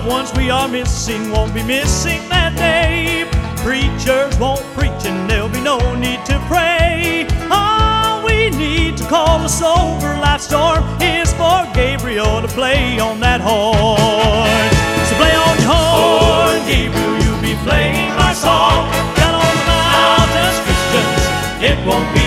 loved ones we are missing won't be missing that day. Preachers won't preach and there'll be no need to pray. All we need to call a sober life storm is for Gabriel to play on that horn. So play on your horn, Gabriel, you'll be playing our song. Down on the mountains, Christians, it won't be